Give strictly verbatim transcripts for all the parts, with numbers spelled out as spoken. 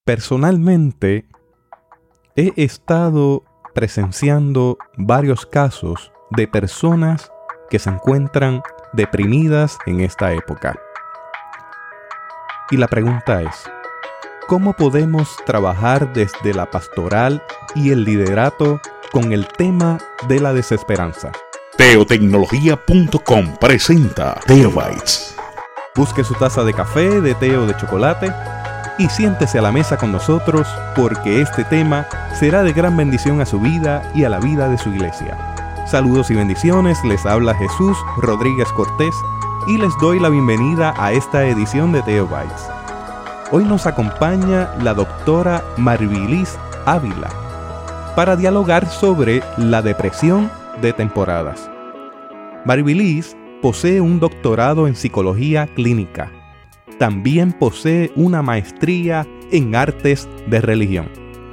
Personalmente, he estado presenciando varios casos de personas que se encuentran deprimidas en esta época. Y la pregunta es, ¿cómo podemos trabajar desde la pastoral y el liderato con el tema de la desesperanza? Teotecnología punto com presenta Teobytes. Busque su taza de café, de té o de chocolate y siéntese a la mesa con nosotros, porque este tema será de gran bendición a su vida y a la vida de su iglesia. Saludos y bendiciones, les habla Jesús Rodríguez Cortés y les doy la bienvenida a esta edición de Teobytes. Hoy nos acompaña la doctora Marvilis Ávila para dialogar sobre la depresión de temporadas. Marvilis posee un doctorado en psicología clínica. También posee una maestría en artes de religión.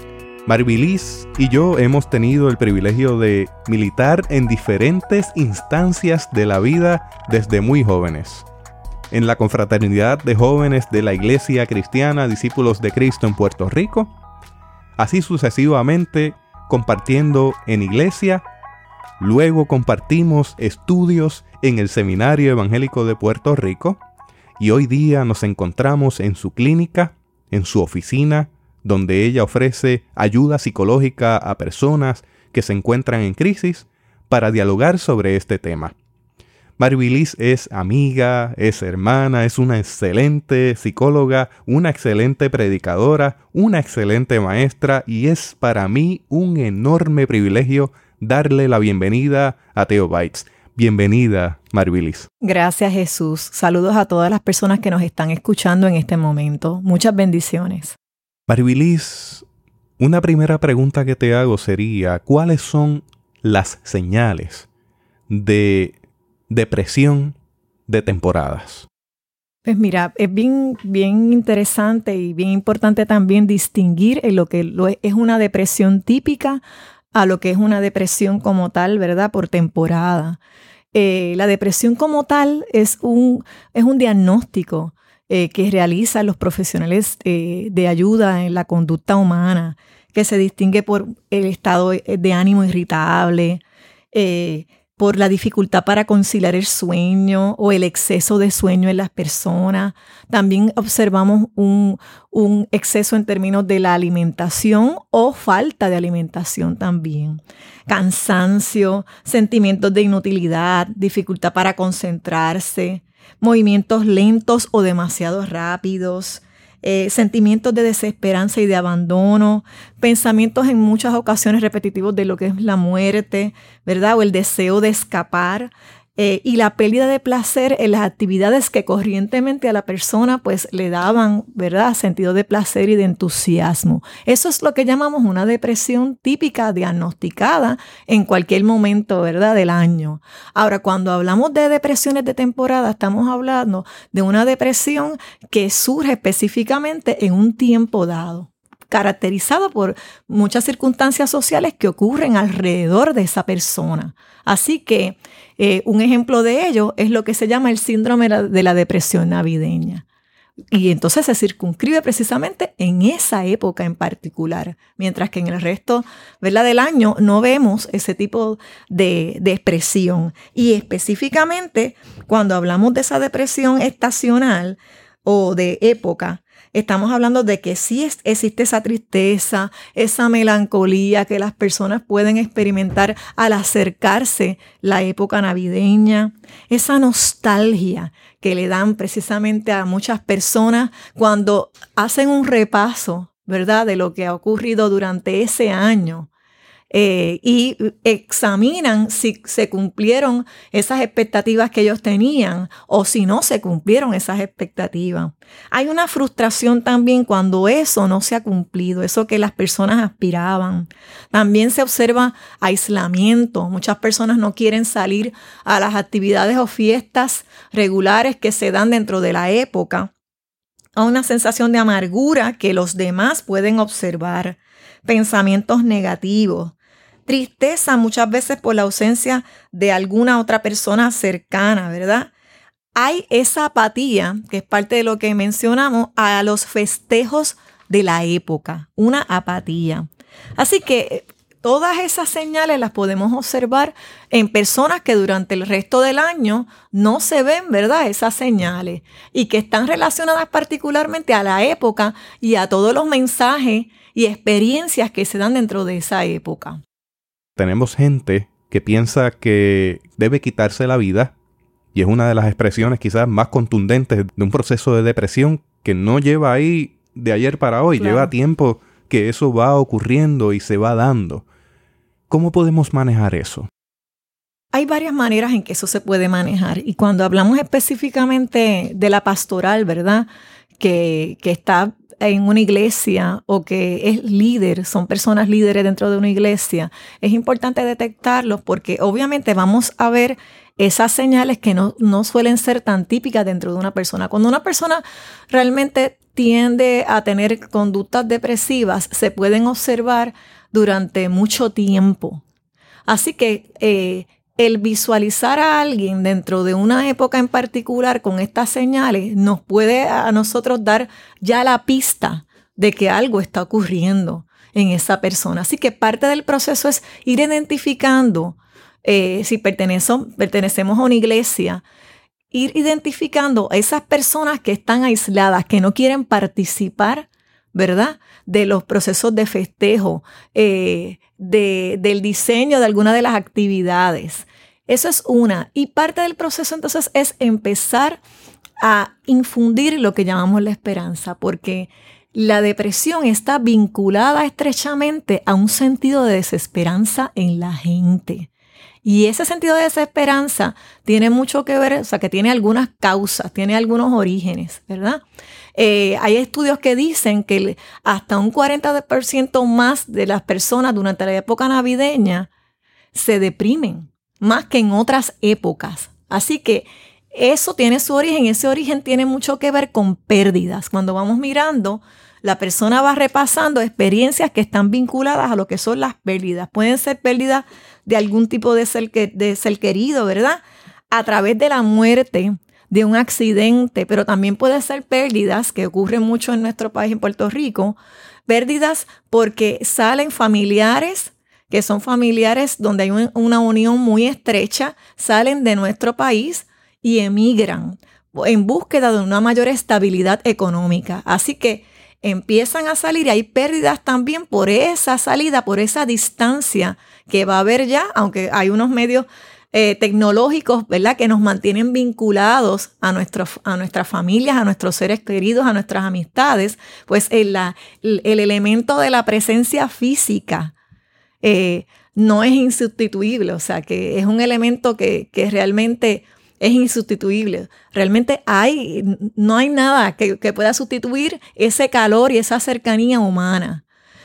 Marvilis y yo hemos tenido el privilegio de militar en diferentes instancias de la vida desde muy jóvenes. En la confraternidad de jóvenes de la Iglesia Cristiana Discípulos de Cristo en Puerto Rico, así sucesivamente compartiendo en iglesia. Luego compartimos estudios en el Seminario Evangélico de Puerto Rico y hoy día nos encontramos en su clínica, en su oficina, donde ella ofrece ayuda psicológica a personas que se encuentran en crisis para dialogar sobre este tema. Marvilis es amiga, es hermana, es una excelente psicóloga, una excelente predicadora, una excelente maestra y es para mí un enorme privilegio darle la bienvenida a Teobytes. Bienvenida, Marvilis. Gracias, Jesús. Saludos a todas las personas que nos están escuchando en este momento. Muchas bendiciones. Marvilis, una primera pregunta que te hago sería, ¿cuáles son las señales de depresión de temporadas? Pues mira, es bien, bien interesante y bien importante también distinguir en lo que lo es, es una depresión típica a lo que es una depresión como tal, ¿verdad? Por temporada. Eh, la depresión como tal es un, es un diagnóstico eh, que realizan los profesionales eh, de ayuda en la conducta humana, que se distingue por el estado de ánimo irritable, eh, por la dificultad para conciliar el sueño o el exceso de sueño en las personas. También observamos un, un exceso en términos de la alimentación o falta de alimentación también. Cansancio, sentimientos de inutilidad, dificultad para concentrarse, movimientos lentos o demasiado rápidos, Eh, sentimientos de desesperanza y de abandono, pensamientos en muchas ocasiones repetitivos de lo que es la muerte, ¿verdad? O el deseo de escapar eh, y la pérdida de placer en las actividades que corrientemente a la persona pues le daban, ¿verdad? Sentido de placer y de entusiasmo. Eso es lo que llamamos una depresión típica diagnosticada en cualquier momento, ¿verdad? Del año. Ahora, cuando hablamos de depresiones de temporada, estamos hablando de una depresión que surge específicamente en un tiempo dado, caracterizado por muchas circunstancias sociales que ocurren alrededor de esa persona. Así que eh, un ejemplo de ello es lo que se llama el síndrome de la depresión navideña. Y entonces se circunscribe precisamente en esa época en particular, mientras que en el resto, ¿verdad?, del año no vemos ese tipo de, de expresión. Y específicamente cuando hablamos de esa depresión estacional o de época, estamos hablando de que sí es, existe esa tristeza, esa melancolía que las personas pueden experimentar al acercarse la época navideña, esa nostalgia que le dan precisamente a muchas personas cuando hacen un repaso, ¿verdad?, de lo que ha ocurrido durante ese año. Eh, y examinan si se cumplieron esas expectativas que ellos tenían o si no se cumplieron esas expectativas. Hay una frustración también cuando eso no se ha cumplido, eso que las personas aspiraban. También se observa aislamiento. Muchas personas no quieren salir a las actividades o fiestas regulares que se dan dentro de la época. Hay una sensación de amargura que los demás pueden observar. Pensamientos negativos. Tristeza muchas veces por la ausencia de alguna otra persona cercana, ¿verdad? Hay esa apatía, que es parte de lo que mencionamos, a los festejos de la época, una apatía. Así que todas esas señales las podemos observar en personas que durante el resto del año no se ven, ¿verdad?, esas señales y que están relacionadas particularmente a la época y a todos los mensajes y experiencias que se dan dentro de esa época. Tenemos gente que piensa que debe quitarse la vida y es una de las expresiones quizás más contundentes de un proceso de depresión que no lleva ahí de ayer para hoy, claro. Lleva tiempo que eso va ocurriendo y se va dando. ¿Cómo podemos manejar eso? Hay varias maneras en que eso se puede manejar. Y cuando hablamos específicamente de la pastoral, ¿verdad?, que, que está en una iglesia o que es líder, son personas líderes dentro de una iglesia, es importante detectarlos porque obviamente vamos a ver esas señales que no, no suelen ser tan típicas dentro de una persona. Cuando una persona realmente tiende a tener conductas depresivas, se pueden observar durante mucho tiempo. Así que eh, el visualizar a alguien dentro de una época en particular con estas señales nos puede a nosotros dar ya la pista de que algo está ocurriendo en esa persona. Así que parte del proceso es ir identificando eh, si pertenecemos, pertenecemos a una iglesia, ir identificando a esas personas que están aisladas, que no quieren participar, ¿verdad?, de los procesos de festejo, eh, de, del diseño de alguna de las actividades. Eso es una. Y parte del proceso entonces es empezar a infundir lo que llamamos la esperanza, porque la depresión está vinculada estrechamente a un sentido de desesperanza en la gente. Y ese sentido de desesperanza tiene mucho que ver, o sea, que tiene algunas causas, tiene algunos orígenes, ¿verdad? Eh, hay estudios que dicen que hasta un cuarenta por ciento más de las personas durante la época navideña se deprimen, más que en otras épocas. Así que eso tiene su origen, ese origen tiene mucho que ver con pérdidas. Cuando vamos mirando, la persona va repasando experiencias que están vinculadas a lo que son las pérdidas. Pueden ser pérdidas de algún tipo de ser, que, de ser querido, ¿verdad?, a través de la muerte, de un accidente, pero también puede ser pérdidas, que ocurren mucho en nuestro país, en Puerto Rico, pérdidas porque salen familiares, que son familiares donde hay un, una unión muy estrecha, salen de nuestro país y emigran en búsqueda de una mayor estabilidad económica. Así que empiezan a salir y hay pérdidas también por esa salida, por esa distancia que va a haber ya, aunque hay unos medios eh, tecnológicos, ¿verdad?, que nos mantienen vinculados a, nuestros, a nuestras familias, a nuestros seres queridos, a nuestras amistades, pues el, la, el, el elemento de la presencia física eh, no es insustituible, o sea, que es un elemento que, que realmente es insustituible. Realmente hay, no hay nada que, que pueda sustituir ese calor y esa cercanía humana.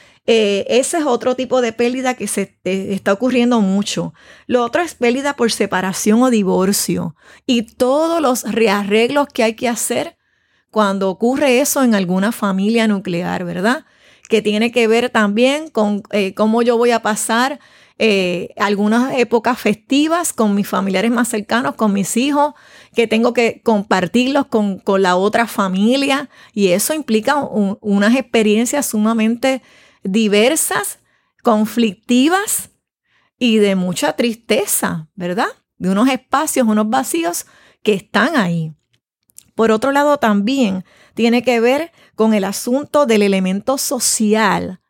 Eh, ese es otro tipo de pérdida que se eh, está ocurriendo mucho. Lo otro es pérdida por separación o divorcio y todos los rearreglos que hay que hacer cuando ocurre eso en alguna familia nuclear, ¿verdad? Que tiene que ver también con eh, cómo yo voy a pasar Eh, algunas épocas festivas con mis familiares más cercanos, con mis hijos, que tengo que compartirlos con, con la otra familia, y eso implica un, unas experiencias sumamente diversas, conflictivas y de mucha tristeza, ¿verdad? De unos espacios, unos vacíos que están ahí. Por otro lado, también tiene que ver con el asunto del elemento social.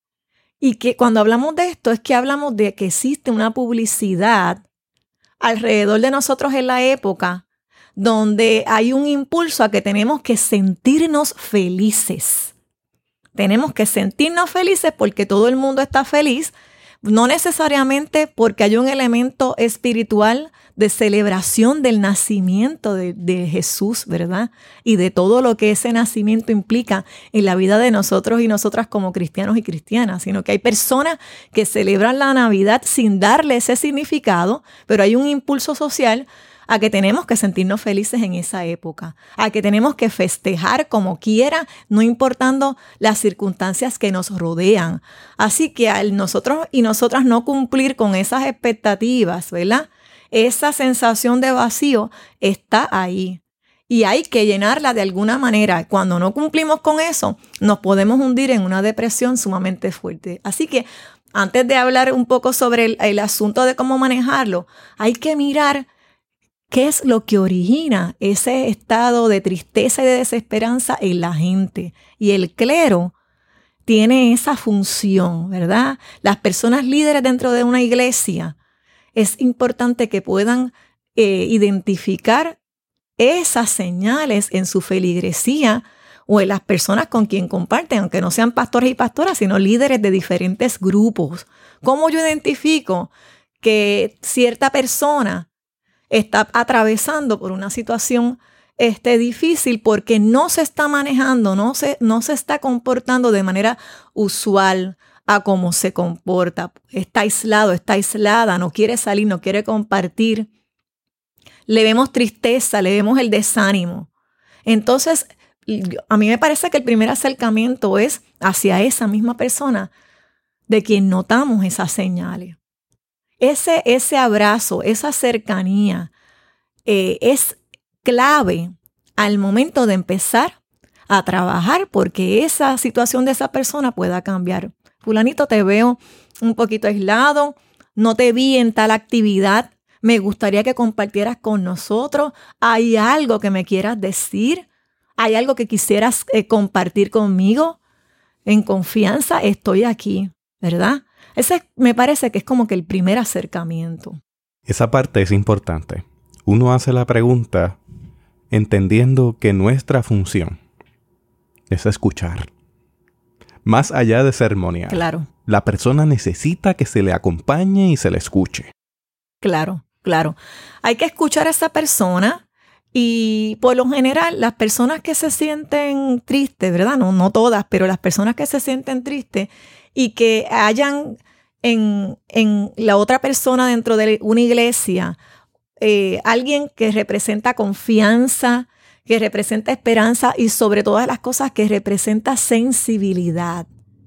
Y que cuando hablamos de esto es que hablamos de que existe una publicidad alrededor de nosotros en la época donde hay un impulso a que tenemos que sentirnos felices. Tenemos que sentirnos felices porque todo el mundo está feliz, no necesariamente porque hay un elemento espiritual de celebración del nacimiento de, de Jesús, ¿verdad? Y de todo lo que ese nacimiento implica en la vida de nosotros y nosotras como cristianos y cristianas, sino que hay personas que celebran la Navidad sin darle ese significado, pero hay un impulso social a que tenemos que sentirnos felices en esa época, a que tenemos que festejar como quiera, no importando las circunstancias que nos rodean. Así que al nosotros y nosotras no cumplir con esas expectativas, ¿verdad?, esa sensación de vacío está ahí. y hay que llenarla de alguna manera. Cuando no cumplimos con eso, nos podemos hundir en una depresión sumamente fuerte. Así que antes de hablar un poco sobre el, el asunto de cómo manejarlo, hay que mirar qué es lo que origina ese estado de tristeza y de desesperanza en la gente. Y el clero tiene esa función, ¿verdad? Las personas líderes dentro de una iglesia, es importante que puedan eh, identificar esas señales en su feligresía o en las personas con quien comparten, aunque no sean pastores y pastoras, sino líderes de diferentes grupos. ¿Cómo yo identifico que cierta persona está atravesando por una situación este, difícil porque no se está manejando, no se, no se está comportando de manera usual a cómo se comporta? Está aislado, está aislada, no quiere salir, no quiere compartir. Le vemos tristeza, le vemos el desánimo. Entonces, a mí me parece que el primer acercamiento es hacia esa misma persona de quien notamos esas señales. Ese, ese abrazo, esa cercanía eh, es clave al momento de empezar a trabajar porque esa situación de esa persona pueda cambiar. Fulanito, te veo un poquito aislado, no te vi en tal actividad, me gustaría que compartieras con nosotros. ¿Hay algo que me quieras decir? ¿Hay algo que quisieras eh, compartir conmigo? En confianza estoy aquí, ¿verdad? Ese me parece que es como que el primer acercamiento. Esa parte es importante. Uno hace la pregunta entendiendo que nuestra función es escuchar. Más allá de ceremonial. Claro. La persona necesita que se le acompañe y se le escuche. Claro, claro. Hay que escuchar a esa persona y por lo general las personas que se sienten tristes, ¿verdad? No, no todas, pero las personas que se sienten tristes y que hayan en, en la otra persona dentro de una iglesia eh, alguien que representa confianza, que representa esperanza y sobre todas las cosas que representa sensibilidad.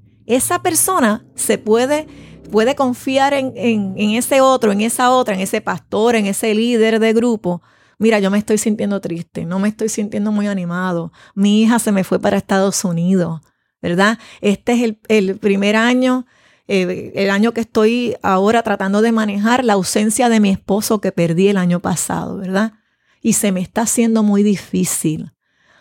Esa persona se puede, puede confiar en, en, en ese otro, en esa otra, en ese pastor, en ese líder de grupo. Mira, yo me estoy sintiendo triste, no me estoy sintiendo muy animado. Mi hija se me fue para Estados Unidos, ¿verdad? Este es el, el primer año, eh, el año que estoy ahora tratando de manejar la ausencia de mi esposo que perdí el año pasado, ¿verdad? Y se me está haciendo muy difícil.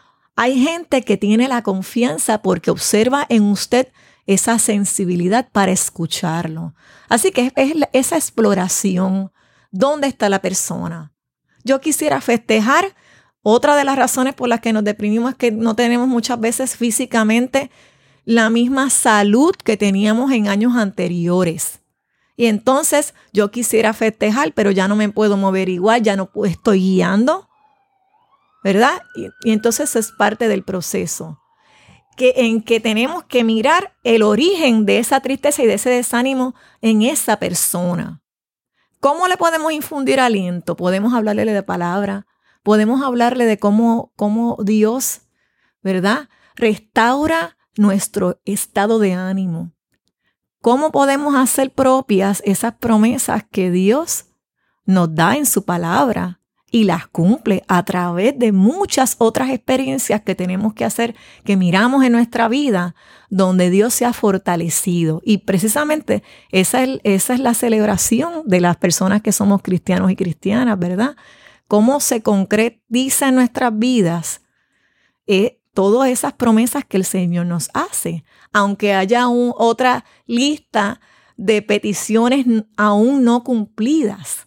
Hay gente que tiene la confianza porque observa en usted esa sensibilidad para escucharlo. Así que es, es esa exploración. ¿Dónde está la persona? Yo quisiera festejar. Otra de las razones por las que nos deprimimos es que no tenemos muchas veces físicamente la misma salud que teníamos en años anteriores. Y entonces yo quisiera festejar, pero ya no me puedo mover igual, ya no estoy guiando, ¿verdad? Y, y entonces es parte del proceso que, en que tenemos que mirar el origen de esa tristeza y de ese desánimo en esa persona. ¿Cómo le podemos infundir aliento? Podemos hablarle de palabra, podemos hablarle de cómo, cómo Dios, ¿verdad?, restaura nuestro estado de ánimo. ¿Cómo podemos hacer propias esas promesas que Dios nos da en su palabra y las cumple a través de muchas otras experiencias que tenemos que hacer, que miramos en nuestra vida, donde Dios se ha fortalecido? Y precisamente esa es, esa es la celebración de las personas que somos cristianos y cristianas, ¿verdad? Cómo se concretiza en nuestras vidas eh, todas esas promesas que el Señor nos hace, aunque haya un, otra lista de peticiones aún no cumplidas.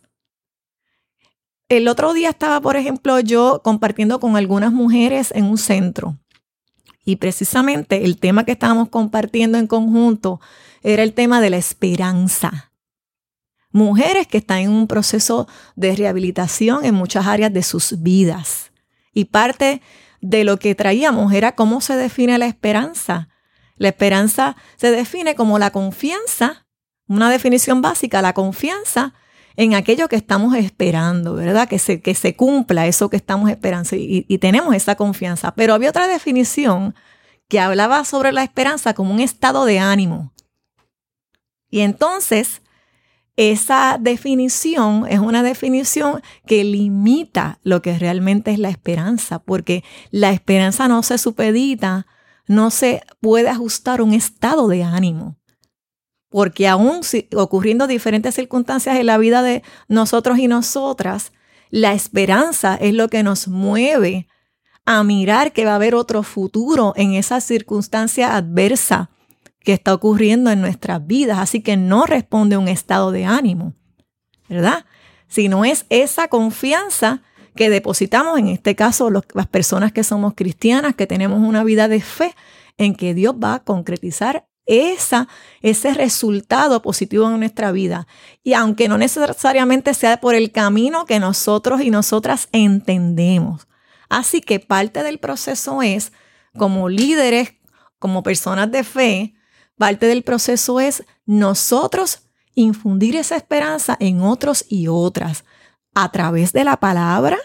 El otro día estaba, por ejemplo, yo compartiendo con algunas mujeres en un centro y precisamente el tema que estábamos compartiendo en conjunto era el tema de la esperanza. Mujeres que están en un proceso de rehabilitación en muchas áreas de sus vidas y parte de lo que traíamos era cómo se define la esperanza. La esperanza se define como la confianza, una definición básica, la confianza en aquello que estamos esperando, ¿verdad? Que se, que se cumpla eso que estamos esperando y, y tenemos esa confianza. Pero había otra definición que hablaba sobre la esperanza como un estado de ánimo. Y entonces, esa definición es una definición que limita lo que realmente es la esperanza, porque la esperanza no se supedita, no se puede ajustar a un estado de ánimo. Porque aún si, ocurriendo diferentes circunstancias en la vida de nosotros y nosotras, la esperanza es lo que nos mueve a mirar que va a haber otro futuro en esa circunstancia adversa que está ocurriendo en nuestras vidas. Así que no responde a un estado de ánimo, ¿verdad? Sino es esa confianza que depositamos, en este caso los, las personas que somos cristianas, que tenemos una vida de fe, en que Dios va a concretizar esa, ese resultado positivo en nuestra vida. Y aunque no necesariamente sea por el camino que nosotros y nosotras entendemos. Así que parte del proceso es, como líderes, como personas de fe, parte del proceso es nosotros infundir esa esperanza en otros y otras a través de la palabra,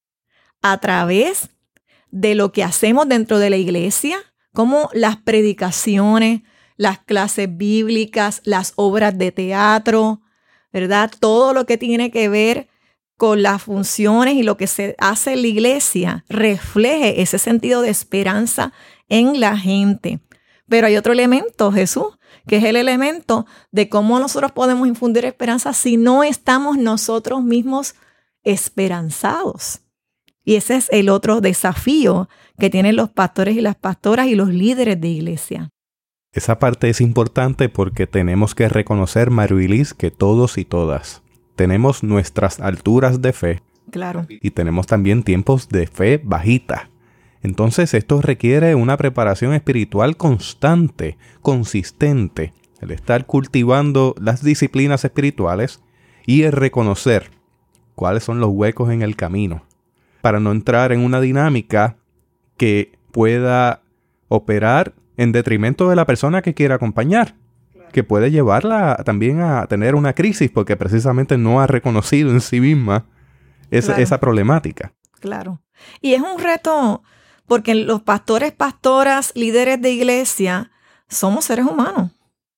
a través de lo que hacemos dentro de la iglesia, como las predicaciones, las clases bíblicas, las obras de teatro, ¿verdad? Todo lo que tiene que ver con las funciones y lo que se hace en la iglesia refleje ese sentido de esperanza en la gente. Pero hay otro elemento, Jesús, que es el elemento de cómo nosotros podemos infundir esperanza si no estamos nosotros mismos esperanzados. Y ese es el otro desafío que tienen los pastores y las pastoras y los líderes de iglesia. Esa parte es importante porque tenemos que reconocer, Maruilis, que todos y todas tenemos nuestras alturas de fe. Claro. Y tenemos también tiempos de fe bajita. Entonces esto requiere una preparación espiritual constante, consistente, el estar cultivando las disciplinas espirituales y el reconocer cuáles son los huecos en el camino, para no entrar en una dinámica que pueda operar en detrimento de la persona que quiere acompañar, claro, que puede llevarla también a tener una crisis porque precisamente no ha reconocido en sí misma esa, claro, esa problemática. Claro. Y es un reto porque los pastores, pastoras, líderes de iglesia somos seres humanos,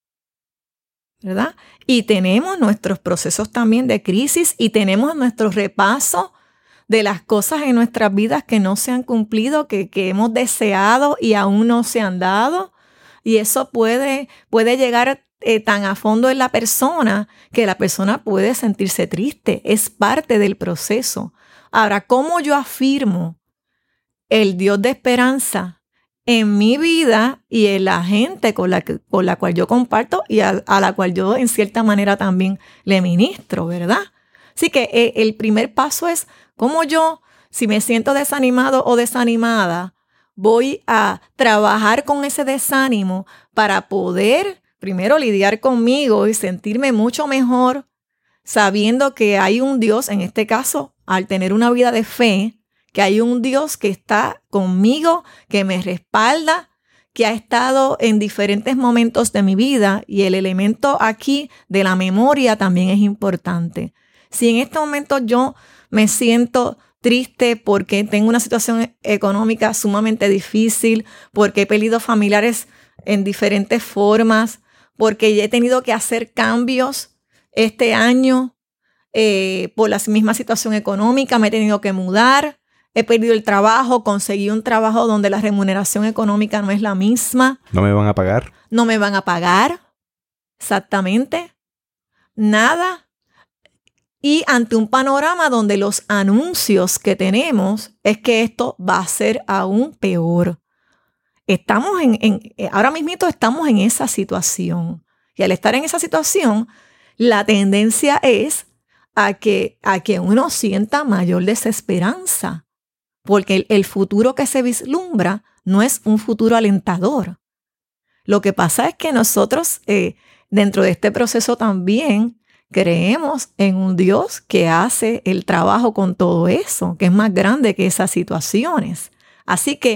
¿verdad? Y tenemos nuestros procesos también de crisis y tenemos nuestro repaso de las cosas en nuestras vidas que no se han cumplido, que, que hemos deseado y aún no se han dado. Y eso puede, puede llegar eh, tan a fondo en la persona que la persona puede sentirse triste. Es parte del proceso. Ahora, ¿cómo yo afirmo el Dios de esperanza en mi vida y en la gente con la, que, con la cual yo comparto y a, a la cual yo en cierta manera también le ministro, ¿verdad? Así que eh, el primer paso es cómo yo, si me siento desanimado o desanimada, voy a trabajar con ese desánimo para poder primero lidiar conmigo y sentirme mucho mejor sabiendo que hay un Dios, en este caso, al tener una vida de fe, que hay un Dios que está conmigo, que me respalda, que ha estado en diferentes momentos de mi vida, y el elemento aquí de la memoria también es importante. Si en este momento yo me siento triste porque tengo una situación económica sumamente difícil, porque he perdido familiares en diferentes formas, porque he tenido que hacer cambios este año eh, por la misma situación económica, me he tenido que mudar, he perdido el trabajo, conseguí un trabajo donde la remuneración económica no es la misma. ¿No me van a pagar? No me van a pagar, exactamente, nada. Y ante un panorama donde los anuncios que tenemos es que esto va a ser aún peor. Estamos en, en, ahora mismito estamos en esa situación. Y al estar en esa situación, la tendencia es a que, a que uno sienta mayor desesperanza. Porque el, el futuro que se vislumbra no es un futuro alentador. Lo que pasa es que nosotros, eh, dentro de este proceso también, creemos en un Dios que hace el trabajo con todo eso, que es más grande que esas situaciones. Así que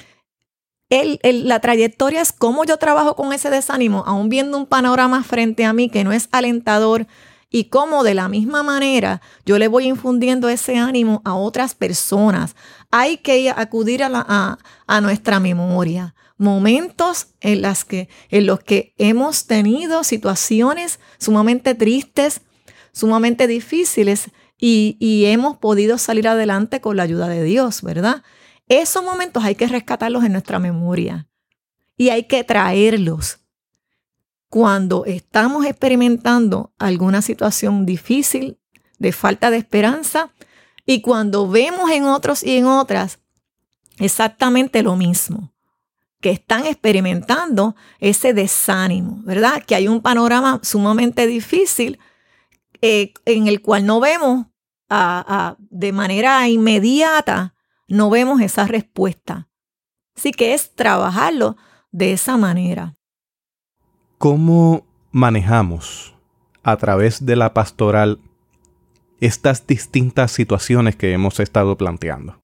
el, el, la trayectoria es cómo yo trabajo con ese desánimo, aún viendo un panorama frente a mí que no es alentador, y cómo de la misma manera yo le voy infundiendo ese ánimo a otras personas. Hay que acudir a, la, a, a nuestra memoria. momentos en, las que, en los que hemos tenido situaciones sumamente tristes, sumamente difíciles y, y hemos podido salir adelante con la ayuda de Dios, ¿verdad? Esos momentos hay que rescatarlos en nuestra memoria y hay que traerlos. Cuando estamos experimentando alguna situación difícil, de falta de esperanza, y cuando vemos en otros y en otras exactamente lo mismo, que están experimentando ese desánimo, ¿verdad? Que hay un panorama sumamente difícil eh, en el cual no vemos a, a, de manera inmediata, no vemos esa respuesta. Así que es trabajarlo de esa manera. ¿Cómo manejamos a través de la pastoral estas distintas situaciones que hemos estado planteando?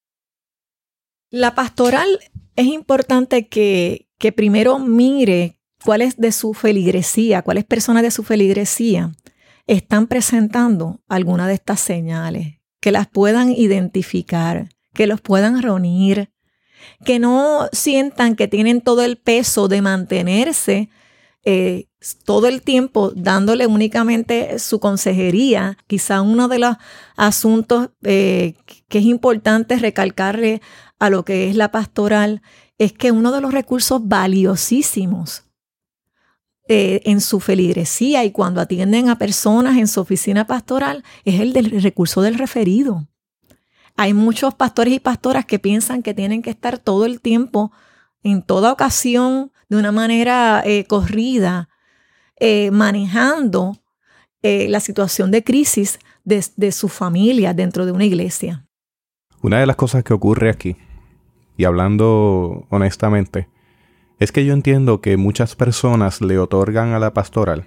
La pastoral es importante que, que primero mire cuáles de su feligresía, cuáles personas de su feligresía están presentando alguna de estas señales, que las puedan identificar, que los puedan reunir, que no sientan que tienen todo el peso de mantenerse Eh, todo el tiempo dándole únicamente su consejería. Quizá uno de los asuntos eh, que es importante recalcarle a lo que es la pastoral es que uno de los recursos valiosísimos eh, en su feligresía y cuando atienden a personas en su oficina pastoral es el del recurso del referido. Hay muchos pastores y pastoras que piensan que tienen que estar todo el tiempo, en toda ocasión, de una manera eh, corrida, eh, manejando eh, la situación de crisis de, de su familia dentro de una iglesia. Una de las cosas que ocurre aquí, y hablando honestamente, es que yo entiendo que muchas personas le otorgan a la pastoral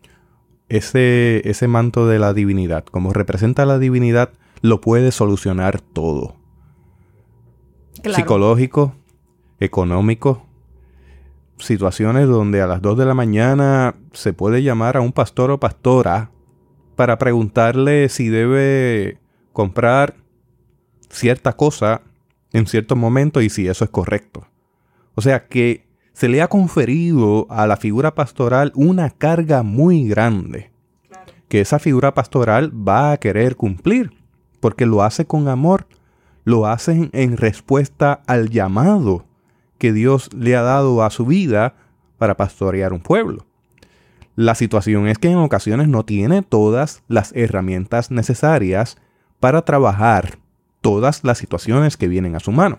ese, ese manto de la divinidad. Como representa la divinidad, lo puede solucionar todo. Claro. Psicológico, económico, situaciones donde a las dos de la mañana se puede llamar a un pastor o pastora para preguntarle si debe comprar cierta cosa en cierto momento y si eso es correcto. O sea que se le ha conferido a la figura pastoral una carga muy grande, claro, que esa figura pastoral va a querer cumplir, porque lo hace con amor, lo hace en respuesta al llamado que Dios le ha dado a su vida para pastorear un pueblo. La situación es que en ocasiones no tiene todas las herramientas necesarias para trabajar todas las situaciones que vienen a su mano.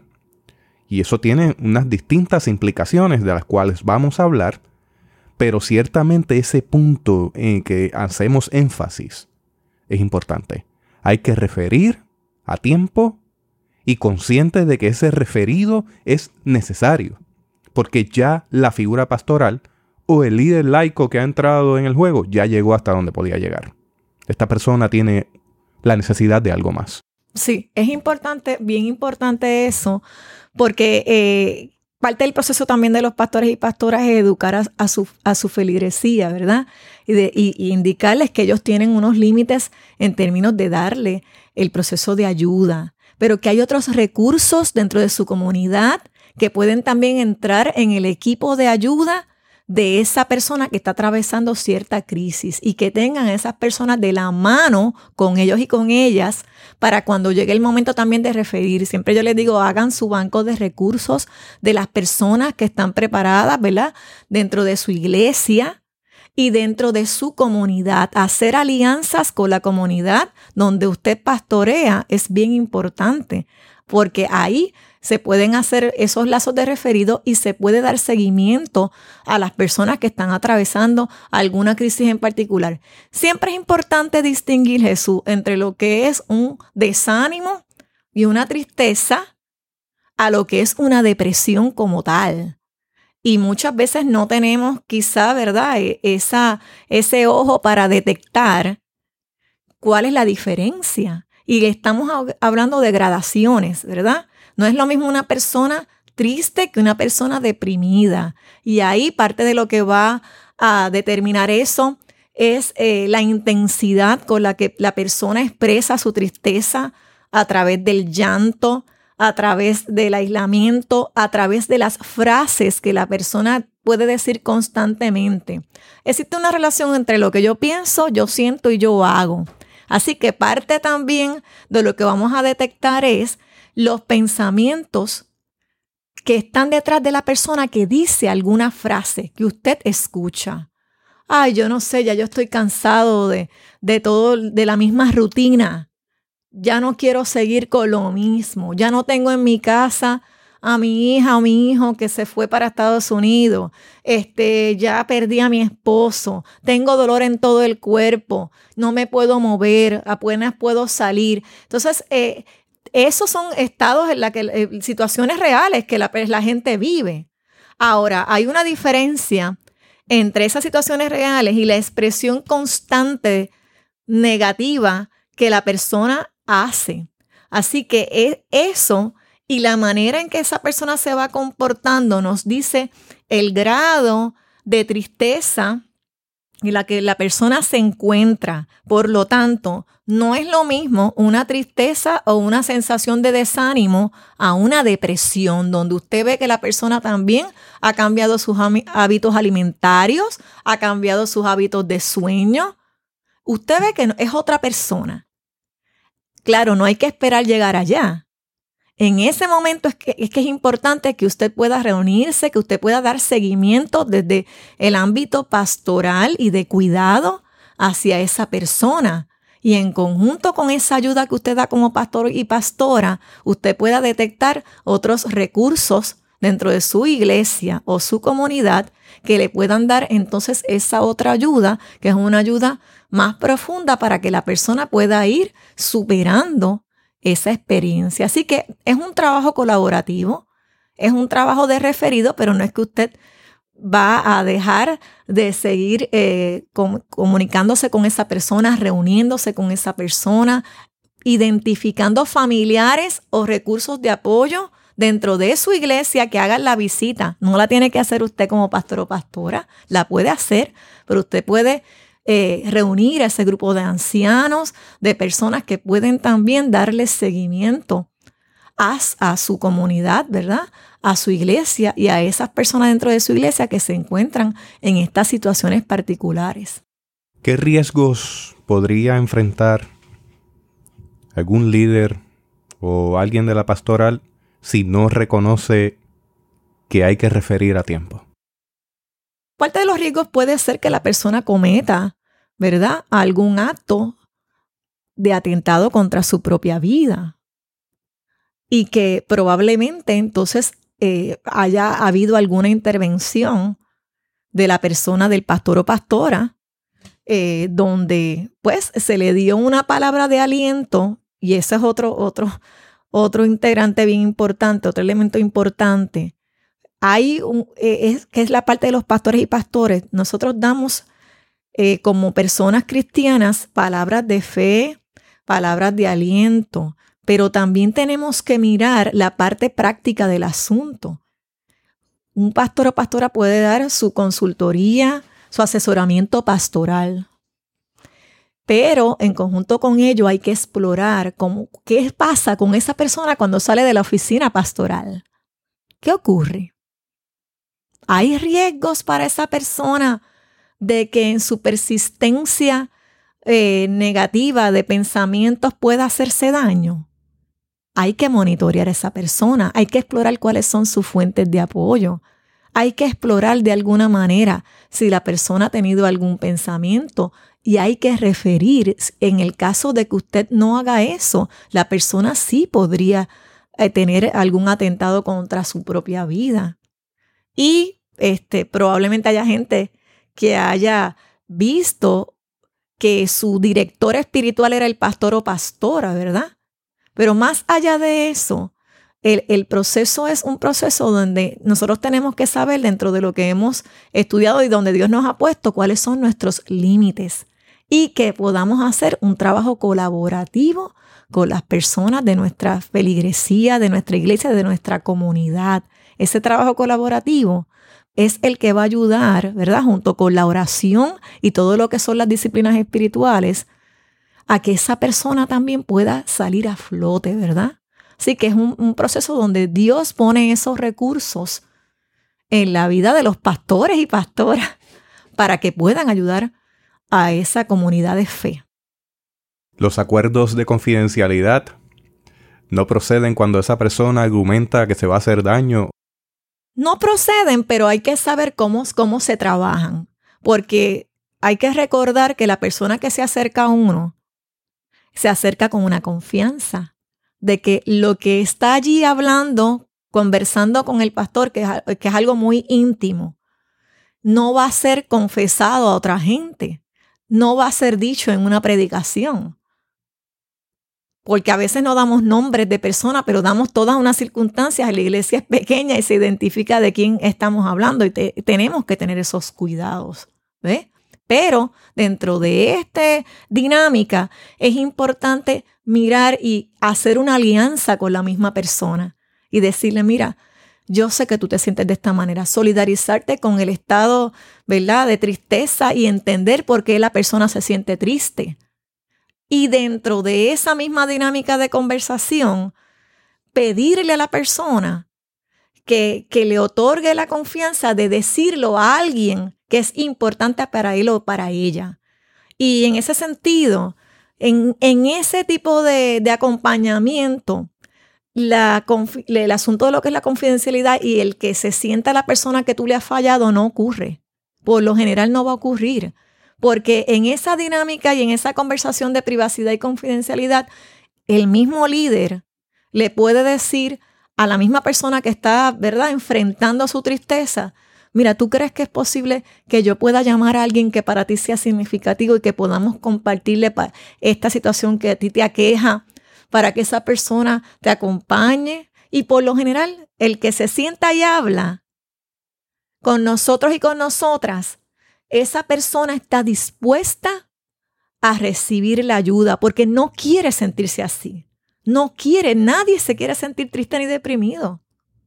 Y eso tiene unas distintas implicaciones de las cuales vamos a hablar, pero ciertamente ese punto en que hacemos énfasis es importante. Hay que referir a tiempo y consciente de que ese referido es necesario, porque ya la figura pastoral o el líder laico que ha entrado en el juego ya llegó hasta donde podía llegar. Esta persona tiene la necesidad de algo más. Sí, es importante, bien importante eso, porque eh, parte del proceso también de los pastores y pastoras es educar a, a, su, a su feligresía, ¿verdad? Y, de, y, y indicarles que ellos tienen unos límites en términos de darle el proceso de ayuda, pero que hay otros recursos dentro de su comunidad que pueden también entrar en el equipo de ayuda de esa persona que está atravesando cierta crisis y que tengan a esas personas de la mano con ellos y con ellas para cuando llegue el momento también de referir. Siempre yo les digo, hagan su banco de recursos de las personas que están preparadas, ¿verdad? Dentro de su iglesia y dentro de su comunidad. Hacer alianzas con la comunidad donde usted pastorea es bien importante, porque ahí se pueden hacer esos lazos de referido y se puede dar seguimiento a las personas que están atravesando alguna crisis en particular. Siempre es importante distinguir, Jesús, entre lo que es un desánimo y una tristeza a lo que es una depresión como tal. Y muchas veces no tenemos quizá, ¿verdad?, Esa, ese ojo para detectar cuál es la diferencia. Y estamos hablando de gradaciones, ¿verdad? No es lo mismo una persona triste que una persona deprimida. Y ahí parte de lo que va a determinar eso es eh, la intensidad con la que la persona expresa su tristeza a través del llanto, a través del aislamiento, a través de las frases que la persona puede decir constantemente. Existe una relación entre lo que yo pienso, yo siento y yo hago. Así que parte también de lo que vamos a detectar es los pensamientos que están detrás de la persona que dice alguna frase que usted escucha. Ay, yo no sé, ya yo estoy cansado de, de todo, de la misma rutina. Ya no quiero seguir con lo mismo. Ya no tengo en mi casa a mi hija o mi hijo que se fue para Estados Unidos. Este, ya perdí a mi esposo. Tengo dolor en todo el cuerpo. No me puedo mover. Apenas puedo salir. Entonces, eh, esos son estados en la que eh, situaciones reales que la, la gente vive. Ahora, hay una diferencia entre esas situaciones reales y la expresión constante negativa que la persona hace. Así que eso y la manera en que esa persona se va comportando nos dice el grado de tristeza en la que la persona se encuentra. Por lo tanto, no es lo mismo una tristeza o una sensación de desánimo a una depresión, donde usted ve que la persona también ha cambiado sus hábitos alimentarios, ha cambiado sus hábitos de sueño. Usted ve que es otra persona. Claro, no hay que esperar llegar allá. En ese momento es que, es que es importante que usted pueda reunirse, que usted pueda dar seguimiento desde el ámbito pastoral y de cuidado hacia esa persona. Y en conjunto con esa ayuda que usted da como pastor y pastora, usted pueda detectar otros recursos dentro de su iglesia o su comunidad que le puedan dar entonces esa otra ayuda, que es una ayuda más profunda para que la persona pueda ir superando esa experiencia. Así que es un trabajo colaborativo, es un trabajo de referido, pero no es que usted va a dejar de seguir eh, com- comunicándose con esa persona, reuniéndose con esa persona, identificando familiares o recursos de apoyo dentro de su iglesia que hagan la visita. No la tiene que hacer usted como pastor o pastora, la puede hacer, pero usted puede eh, reunir a ese grupo de ancianos, de personas que pueden también darle seguimiento a, a su comunidad, ¿verdad? A su iglesia y a esas personas dentro de su iglesia que se encuentran en estas situaciones particulares. ¿Qué riesgos podría enfrentar algún líder o alguien de la pastoral si no reconoce que hay que referir a tiempo? Parte de los riesgos puede ser que la persona cometa, ¿verdad?, algún acto de atentado contra su propia vida y que probablemente entonces eh, haya habido alguna intervención de la persona, del pastor o pastora, eh, donde pues se le dio una palabra de aliento, y ese es otro, otro, otro integrante bien importante, otro elemento importante. Hay un, eh, es, que es la parte de los pastores y pastores. Nosotros damos eh, como personas cristianas palabras de fe, palabras de aliento, pero también tenemos que mirar la parte práctica del asunto. Un pastor o pastora puede dar su consultoría, su asesoramiento pastoral, pero en conjunto con ello hay que explorar cómo, qué pasa con esa persona cuando sale de la oficina pastoral. ¿Qué ocurre? ¿Hay riesgos para esa persona de que en su persistencia eh, negativa de pensamientos pueda hacerse daño? Hay que monitorear a esa persona, hay que explorar cuáles son sus fuentes de apoyo, hay que explorar de alguna manera si la persona ha tenido algún pensamiento y hay que referir, en el caso de que usted no haga eso, la persona sí podría eh, tener algún atentado contra su propia vida. Y este, probablemente haya gente que haya visto que su director espiritual era el pastor o pastora, ¿verdad? Pero más allá de eso, el, el proceso es un proceso donde nosotros tenemos que saber dentro de lo que hemos estudiado y donde Dios nos ha puesto cuáles son nuestros límites y que podamos hacer un trabajo colaborativo con las personas de nuestra feligresía, de nuestra iglesia, de nuestra comunidad. Ese trabajo colaborativo es el que va a ayudar, ¿verdad?, junto con la oración y todo lo que son las disciplinas espirituales, a que esa persona también pueda salir a flote, ¿verdad? Así que es un, un proceso donde Dios pone esos recursos en la vida de los pastores y pastoras para que puedan ayudar a esa comunidad de fe. Los acuerdos de confidencialidad no proceden cuando esa persona argumenta que se va a hacer daño. No proceden, pero hay que saber cómo, cómo se trabajan, porque hay que recordar que la persona que se acerca a uno se acerca con una confianza de que lo que está allí hablando, conversando con el pastor, que es, que es algo muy íntimo, no va a ser confesado a otra gente, no va a ser dicho en una predicación. Porque a veces no damos nombres de personas, pero damos todas unas circunstancias. La iglesia es pequeña y se identifica de quién estamos hablando y te, tenemos que tener esos cuidados, ¿ves? Pero dentro de esta dinámica es importante mirar y hacer una alianza con la misma persona y decirle, mira, yo sé que tú te sientes de esta manera, solidarizarte con el estado, ¿verdad?, de tristeza y entender por qué la persona se siente triste. Y dentro de esa misma dinámica de conversación, pedirle a la persona que, que le otorgue la confianza de decirlo a alguien que es importante para él o para ella. Y en ese sentido, en, en ese tipo de, de acompañamiento, la, el asunto de lo que es la confidencialidad y el que se sienta la persona que tú le has fallado no ocurre. Por lo general no va a ocurrir. Porque en esa dinámica y en esa conversación de privacidad y confidencialidad, el mismo líder le puede decir a la misma persona que está, ¿verdad?, enfrentando su tristeza, mira, ¿tú crees que es posible que yo pueda llamar a alguien que para ti sea significativo y que podamos compartirle esta situación que a ti te aqueja para que esa persona te acompañe? Y por lo general, el que se sienta y habla con nosotros y con nosotras, esa persona está dispuesta a recibir la ayuda porque no quiere sentirse así. No quiere, nadie se quiere sentir triste ni deprimido.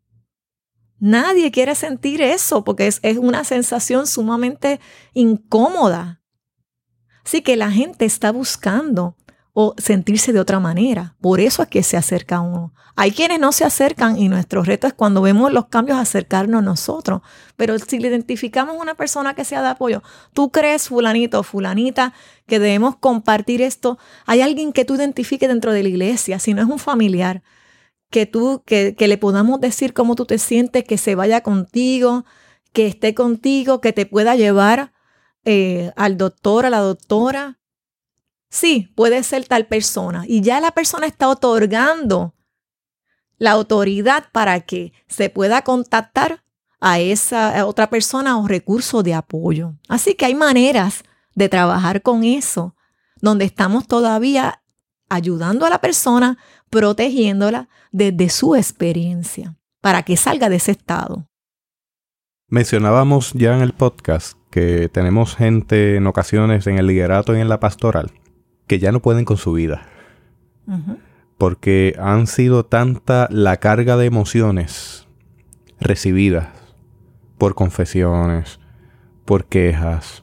Nadie quiere sentir eso porque es, es una sensación sumamente incómoda. Así que la gente está buscando o sentirse de otra manera. Por eso es que se acerca a uno. Hay quienes no se acercan y nuestro reto es cuando vemos los cambios acercarnos nosotros. Pero si le identificamos una persona que sea de apoyo, ¿tú crees, fulanito o fulanita, que debemos compartir esto? Hay alguien que tú identifiques dentro de la iglesia, si no es un familiar, que, tú, que, que le podamos decir cómo tú te sientes, que se vaya contigo, que esté contigo, que te pueda llevar eh, al doctor, a la doctora. Sí, puede ser tal persona. Y ya la persona está otorgando la autoridad para que se pueda contactar a esa a otra persona o recurso de apoyo. Así que hay maneras de trabajar con eso, donde estamos todavía ayudando a la persona, protegiéndola desde su experiencia, para que salga de ese estado. Mencionábamos ya en el podcast que tenemos gente en ocasiones en el liderato y en la pastoral que ya no pueden con su vida. Uh-huh. Porque han sido tanta la carga de emociones recibidas por confesiones, por quejas,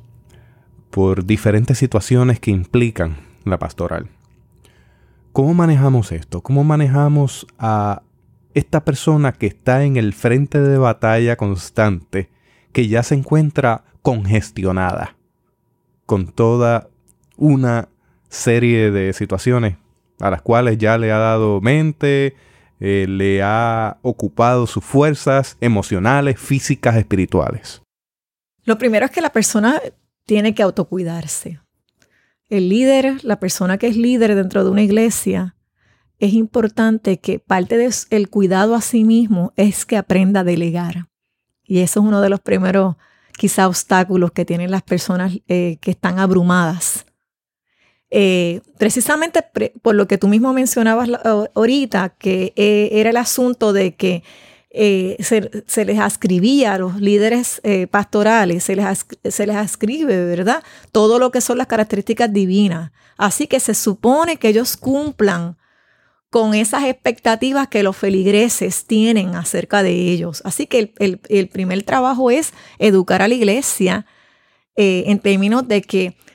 por diferentes situaciones que implican la pastoral. ¿Cómo manejamos esto? ¿Cómo manejamos a esta persona que está en el frente de batalla constante, que ya se encuentra congestionada con toda una serie de situaciones a las cuales ya le ha dado mente, eh, le ha ocupado sus fuerzas emocionales, físicas, espirituales? Lo primero es que la persona tiene que autocuidarse. El líder, la persona que es líder dentro de una iglesia, es importante que parte del cuidado a sí mismo es que aprenda a delegar. Y eso es uno de los primeros, quizá, obstáculos que tienen las personas eh, que están abrumadas. Eh, precisamente pre- por lo que tú mismo mencionabas la, ahorita, que eh, era el asunto de que eh, se, se les ascribía a los líderes eh, pastorales, se les, as, se les ascribe, ¿verdad?, todo lo que son las características divinas. Así que se supone que ellos cumplan con esas expectativas que los feligreses tienen acerca de ellos. Así que el, el, el primer trabajo es educar a la iglesia eh, en términos de que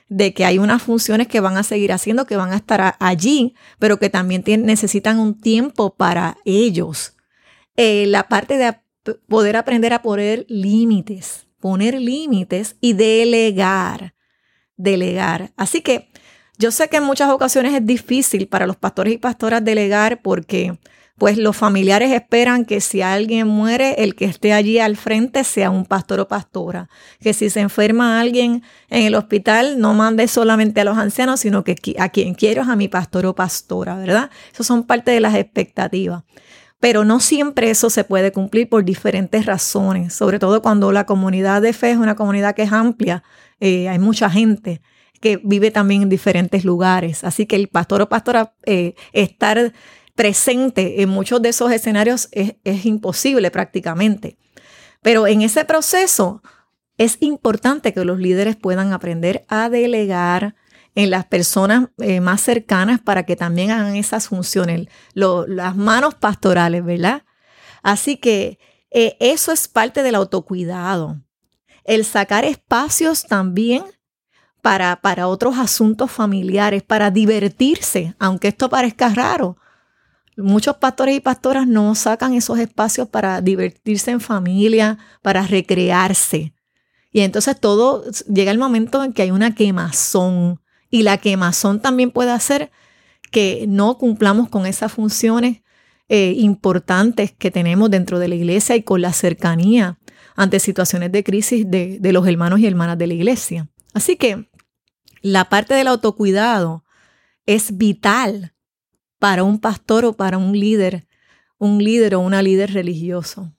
de que hay unas funciones que van a seguir haciendo, que van a estar a, allí, pero que también tienen, necesitan un tiempo para ellos. Eh, la parte de ap- poder aprender a poner límites, poner límites y delegar, delegar. Así que yo sé que en muchas ocasiones es difícil para los pastores y pastoras delegar porque pues los familiares esperan que si alguien muere, el que esté allí al frente sea un pastor o pastora. Que si se enferma alguien en el hospital, no mande solamente a los ancianos, sino que a quien quiero es a mi pastor o pastora, ¿verdad? Esas son parte de las expectativas. Pero no siempre eso se puede cumplir por diferentes razones, sobre todo cuando la comunidad de fe es una comunidad que es amplia, eh, hay mucha gente que vive también en diferentes lugares. Así que el pastor o pastora eh, estar presente en muchos de esos escenarios es, es imposible prácticamente. Pero en ese proceso es importante que los líderes puedan aprender a delegar en las personas eh, más cercanas para que también hagan esas funciones, lo, las manos pastorales, ¿verdad? Así que eh, eso es parte del autocuidado. El sacar espacios también para, para otros asuntos familiares, para divertirse, aunque esto parezca raro. Muchos pastores y pastoras no sacan esos espacios para divertirse en familia, para recrearse. Y entonces todo llega el momento en que hay una quemazón. Y la quemazón también puede hacer que no cumplamos con esas funciones eh, importantes que tenemos dentro de la iglesia y con la cercanía ante situaciones de crisis de, de los hermanos y hermanas de la iglesia. Así que la parte del autocuidado es vital para un pastor o para un líder, un líder o una líder religioso.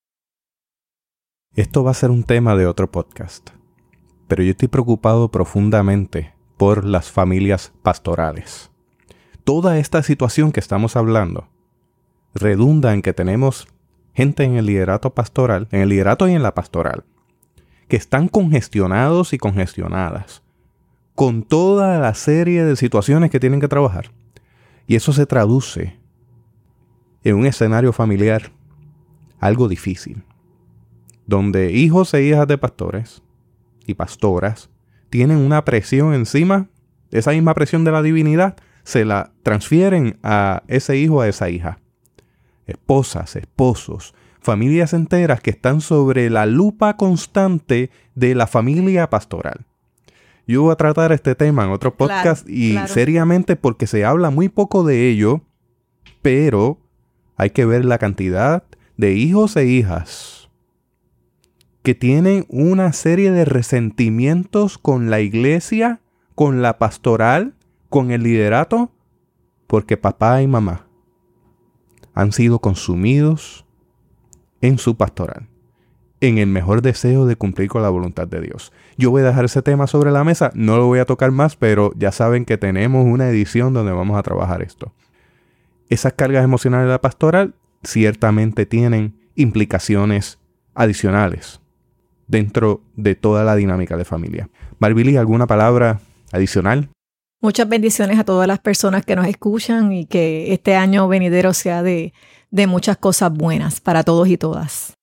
Esto va a ser un tema de otro podcast, pero yo estoy preocupado profundamente por las familias pastorales. Toda esta situación que estamos hablando redunda en que tenemos gente en el liderato pastoral, en el liderato y en la pastoral, que están congestionados y congestionadas con toda la serie de situaciones que tienen que trabajar. Y eso se traduce en un escenario familiar algo difícil, donde hijos e hijas de pastores y pastoras tienen una presión encima, esa misma presión de la divinidad se la transfieren a ese hijo o a esa hija. Esposas, esposos, familias enteras que están sobre la lupa constante de la familia pastoral. Yo voy a tratar este tema en otro podcast claro, y claro. seriamente porque se habla muy poco de ello, pero hay que ver la cantidad de hijos e hijas que tienen una serie de resentimientos con la iglesia, con la pastoral, con el liderato, porque papá y mamá han sido consumidos en su pastoral, en el mejor deseo de cumplir con la voluntad de Dios. Yo voy a dejar ese tema sobre la mesa, no lo voy a tocar más, pero ya saben que tenemos una edición donde vamos a trabajar esto. Esas cargas emocionales de la pastoral ciertamente tienen implicaciones adicionales dentro de toda la dinámica de familia. Barbili, ¿alguna palabra adicional? Muchas bendiciones a todas las personas que nos escuchan y que este año venidero sea de, de muchas cosas buenas para todos y todas.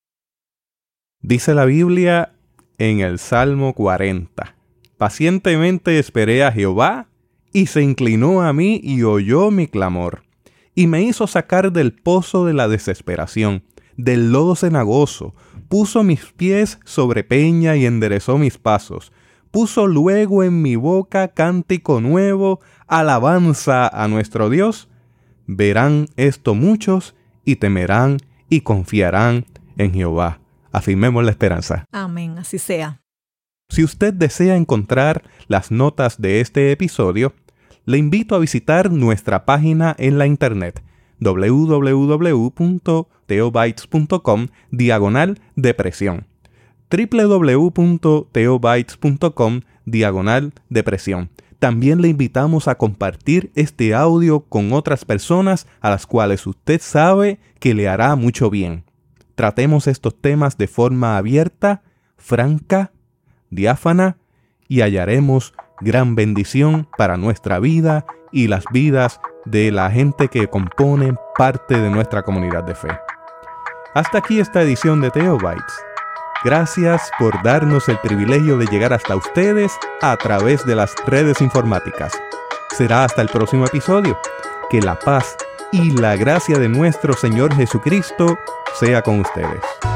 Dice la Biblia en el Salmo cuarenta: pacientemente esperé a Jehová, y se inclinó a mí y oyó mi clamor, y me hizo sacar del pozo de la desesperación, del lodo cenagoso, puso mis pies sobre peña y enderezó mis pasos, puso luego en mi boca cántico nuevo, alabanza a nuestro Dios. Verán esto muchos y temerán y confiarán en Jehová. Afirmemos la esperanza. Amén, así sea. Si usted desea encontrar las notas de este episodio, le invito a visitar nuestra página en la internet doble u doble u doble u punto teobytes punto com diagonal depresión doble u doble u doble u punto teobytes punto com diagonal depresión. También le invitamos a compartir este audio con otras personas a las cuales usted sabe que le hará mucho bien. Tratemos estos temas de forma abierta, franca, diáfana, y hallaremos gran bendición para nuestra vida y las vidas de la gente que compone parte de nuestra comunidad de fe. Hasta aquí esta edición de Teobytes. Gracias por darnos el privilegio de llegar hasta ustedes a través de las redes informáticas. Será hasta el próximo episodio. Que la paz y la gracia de nuestro Señor Jesucristo sea con ustedes.